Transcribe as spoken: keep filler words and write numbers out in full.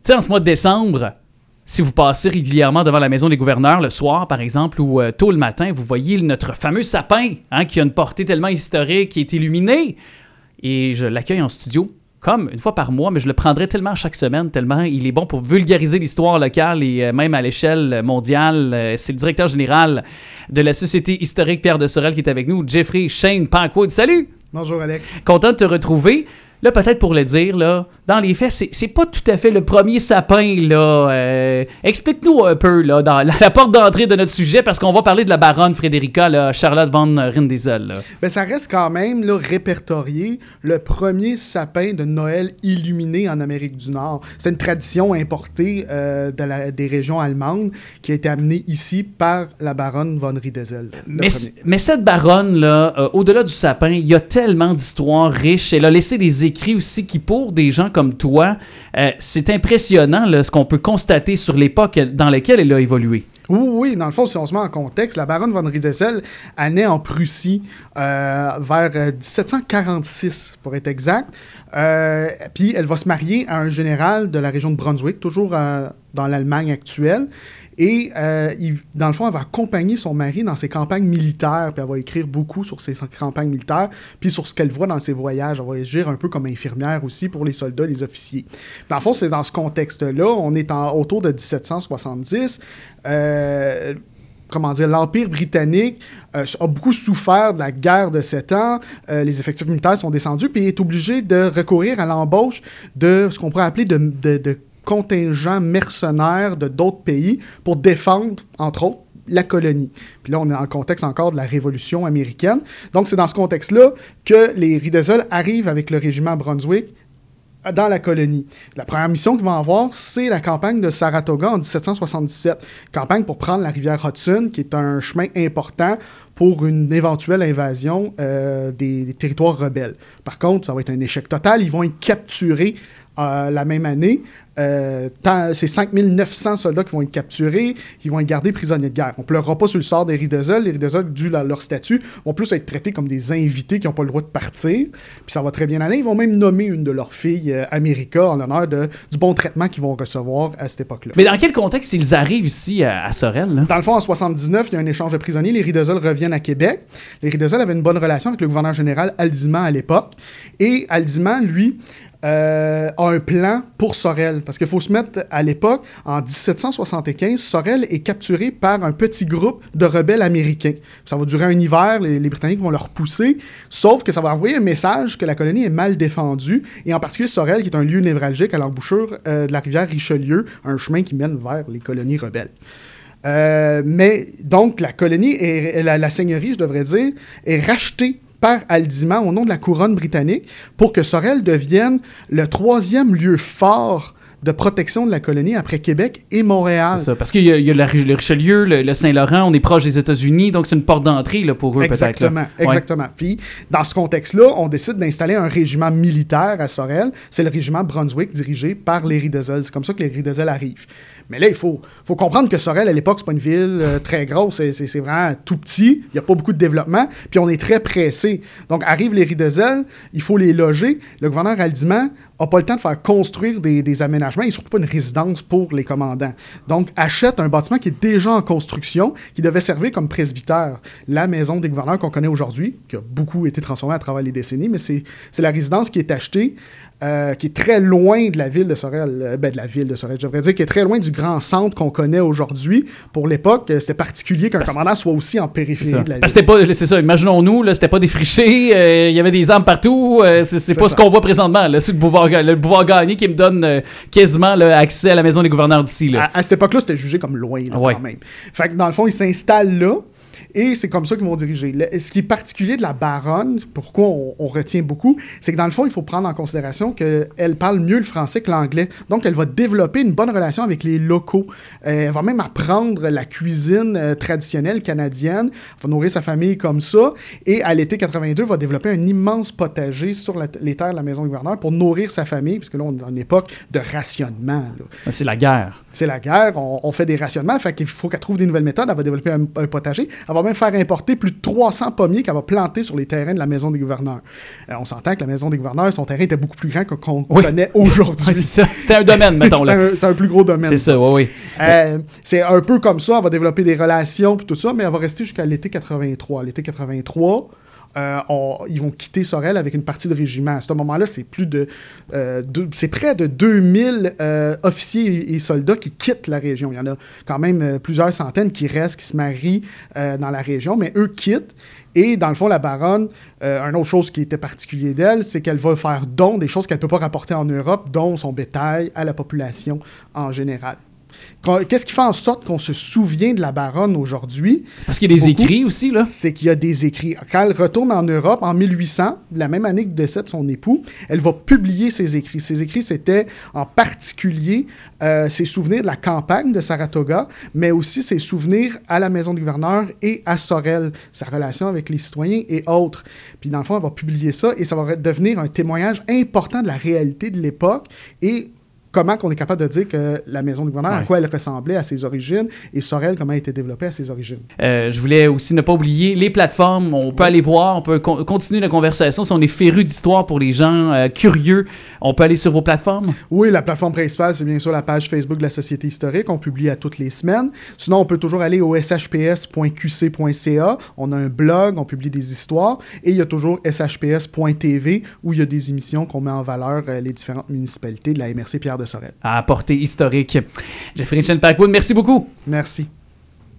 sais, en ce mois de décembre, si vous passez régulièrement devant la maison des gouverneurs le soir, par exemple, ou euh, tôt le matin, vous voyez notre fameux sapin, hein, qui a une portée tellement historique, qui est illuminé. Et je l'accueille en studio, comme une fois par mois, mais je le prendrai tellement chaque semaine, tellement il est bon pour vulgariser l'histoire locale et euh, même à l'échelle mondiale. Euh, c'est le directeur général de la Société historique Pierre de Sorel qui est avec nous, Jeffrey Shane Pankwood. Salut! Bonjour Alex. Content de te retrouver. Là, peut-être pour le dire, là, dans les faits, c'est, c'est pas tout à fait le premier sapin, là. Euh, explique-nous un peu, là, dans la, la porte d'entrée de notre sujet, parce qu'on va parler de la baronne Frédérica, là, Charlotte von Rindezel, là. Ben, ça reste quand même, là, répertorié, le premier sapin de Noël illuminé en Amérique du Nord. C'est une tradition importée euh, de la, des régions allemandes qui a été amenée ici par la baronne von Rindezel. Mais, mais cette baronne, là, euh, au-delà du sapin, il y a tellement d'histoires riches. Elle a laissé des écrits aussi qui, pour des gens comme toi, euh, c'est impressionnant là, ce qu'on peut constater sur l'époque dans laquelle elle a évolué. Oui, oui, dans le fond, si on se met en contexte, la baronne von Rindezel naît en Prussie euh, vers euh, dix-sept cent quarante-six, pour être exact. Euh, puis elle va se marier à un général de la région de Brunswick, toujours euh, dans l'Allemagne actuelle. Et euh, il, dans le fond, elle va accompagner son mari dans ses campagnes militaires, puis elle va écrire beaucoup sur ses campagnes militaires, puis sur ce qu'elle voit dans ses voyages. Elle va agir un peu comme infirmière aussi pour les soldats, les officiers. Dans le fond, c'est dans ce contexte-là, on est en, autour de dix-sept cent soixante-dix. Euh, comment dire, l'Empire britannique euh, a beaucoup souffert de la guerre de sept ans. Euh, les effectifs militaires sont descendus, puis il est obligé de recourir à l'embauche de ce qu'on pourrait appeler de, de, de contingents mercenaires de d'autres pays pour défendre, entre autres, la colonie. Puis là, on est dans le contexte encore de la Révolution américaine. Donc, c'est dans ce contexte-là que les Rindezel arrivent avec le régiment Brunswick dans la colonie. La première mission qu'ils vont avoir, c'est la campagne de Saratoga en dix-sept cent soixante-dix-sept. Campagne pour prendre la rivière Hudson, qui est un chemin important pour une éventuelle invasion euh, des, des territoires rebelles. Par contre, ça va être un échec total. Ils vont être capturés euh, la même année. Euh, tant, c'est cinq mille neuf cents soldats qui vont être capturés, ils vont être gardés prisonniers de guerre. On ne pleurera pas sur le sort des Rindezel. Les Rindezel, dû à leur statut, vont plus être traités comme des invités qui n'ont pas le droit de partir. Puis ça va très bien aller. Ils vont même nommer une de leurs filles, euh, America, en l'honneur de, du bon traitement qu'ils vont recevoir à cette époque-là. Mais dans quel contexte ils arrivent ici à, à Sorel? Là? Dans le fond, en soixante-dix-neuf, il y a un échange de prisonniers. Les Rindezel reviennent à Québec. Les Rindezel avaient une bonne relation avec le gouverneur général Haldimand à l'époque. Et Haldimand, lui, Euh, a un plan pour Sorel. Parce qu'il faut se mettre à l'époque, en dix-sept cent soixante-quinze, Sorel est capturé par un petit groupe de rebelles américains. Ça va durer un hiver, les, les Britanniques vont le repousser, sauf que ça va envoyer un message que la colonie est mal défendue, et en particulier Sorel, qui est un lieu névralgique à l'embouchure euh, de la rivière Richelieu, un chemin qui mène vers les colonies rebelles. Euh, mais donc, la colonie, est, la, la seigneurie, je devrais dire, est rachetée par Haldimand au nom de la couronne britannique pour que Sorel devienne le troisième lieu fort de protection de la colonie après Québec et Montréal. C'est ça, parce qu'il y a, il y a le, le Richelieu, le, le Saint-Laurent, on est proche des États-Unis, donc c'est une porte d'entrée là, pour eux exactement, peut-être. Là. Exactement. Ouais. Puis, dans ce contexte-là, on décide d'installer un régiment militaire à Sorel. C'est le régiment Brunswick dirigé par les Rindezel. C'est comme ça que les Rindezel arrivent. Mais là, il faut, faut comprendre que Sorel, à l'époque, c'est pas une ville euh, très grosse. C'est, c'est, c'est vraiment tout petit. Il n'y a pas beaucoup de développement. Puis on est très pressé. Donc, arrivent les Rindezel, il faut les loger. Le gouverneur Haldimand n'a pas le temps de faire construire des, des aménagements et surtout pas une résidence pour les commandants. Donc, achète un bâtiment qui est déjà en construction, qui devait servir comme presbytère. La maison des gouverneurs qu'on connaît aujourd'hui, qui a beaucoup été transformée à travers les décennies, mais c'est, c'est la résidence qui est achetée, euh, qui est très loin de la ville de Sorel. Euh, ben, de la ville de Sorel, je devrais dire, qui est très loin du grand centre qu'on connaît aujourd'hui. Pour l'époque, c'était particulier qu'un Parce... commandant soit aussi en périphérie de la ville. Parce que c'était pas, c'est ça, imaginons-nous, là, c'était pas défriché, il euh, y avait des armes partout, euh, c'est, c'est, c'est pas ça. Ce qu'on voit présentement, là, c'est le pouvoir, le pouvoir gagné qui me donne euh, quasiment là, accès à la maison des gouverneurs d'ici. Là. À, à cette époque-là, c'était jugé comme loin, là, ouais. quand même. Fait que dans le fond, ils s'installent là. Et c'est comme ça qu'ils vont diriger. Le, ce qui est particulier de la baronne, pourquoi on, on retient beaucoup, c'est que dans le fond, il faut prendre en considération qu'elle parle mieux le français que l'anglais. Donc, elle va développer une bonne relation avec les locaux. Euh, elle va même apprendre la cuisine euh, traditionnelle canadienne. Elle va nourrir sa famille comme ça. Et à l'été quatre-vingt-deux, elle va développer un immense potager sur la, les terres de la maison du gouverneur pour nourrir sa famille, puisque là, on est dans une époque de rationnement. Là. C'est la guerre. C'est la guerre. On, on fait des rationnements. Fait qu'il faut qu'elle trouve des nouvelles méthodes. Elle va développer un, un potager. Elle va va même faire importer plus de trois cents pommiers qu'elle va planter sur les terrains de la Maison des gouverneurs. Euh, on s'entend que la Maison des gouverneurs, son terrain était beaucoup plus grand que qu'on oui. connaît aujourd'hui. Oui, c'est ça. C'était un domaine, mettons. là. C'est un, un plus gros domaine. C'est ça, oui, oui. Euh, c'est un peu comme ça, elle va développer des relations et tout ça, mais elle va rester jusqu'à l'été quatre-vingt-trois. L'été quatre-vingt-trois, euh, on, ils vont quitter Sorel avec une partie de régiment. À ce moment-là, c'est plus de, euh, de c'est près de deux mille euh, officiers et soldats qui quittent la région. Il y en a quand même euh, plusieurs centaines qui restent, qui se marient euh, dans la région, mais eux quittent. Et dans le fond, la baronne, euh, une autre chose qui était particulière d'elle, c'est qu'elle va faire don des choses qu'elle ne peut pas rapporter en Europe, dont son bétail à la population en général. Qu'est-ce qui fait en sorte qu'on se souvient de la baronne aujourd'hui? C'est parce qu'il y a des Beaucoup, écrits aussi, là. C'est qu'il y a des écrits. Quand elle retourne en Europe, en mille huit cents, la même année que le décès de son époux, elle va publier ses écrits. Ses écrits, c'était en particulier euh, ses souvenirs de la campagne de Saratoga, mais aussi ses souvenirs à la maison du gouverneur et à Sorel, sa relation avec les citoyens et autres. Puis dans le fond, elle va publier ça et ça va devenir un témoignage important de la réalité de l'époque et comment on est capable de dire que la maison du gouverneur, ouais. à quoi elle ressemblait à ses origines, et Sorel, comment elle a été développée à ses origines. Euh, je voulais aussi ne pas oublier les plateformes. On peut ouais. aller voir, on peut con- continuer la conversation. Si on est féru d'histoire pour les gens euh, curieux, on peut aller sur vos plateformes? Oui, la plateforme principale, c'est bien sûr la page Facebook de la Société historique. On publie à toutes les semaines. Sinon, on peut toujours aller au s h p s point q c point c a. On a un blog, on publie des histoires. Et il y a toujours s h p s point t v où il y a des émissions qu'on met en valeur euh, les différentes municipalités de la M R C Pierre de Sorel. À portée historique. Jeffrey Chen Packwood, merci beaucoup. Merci.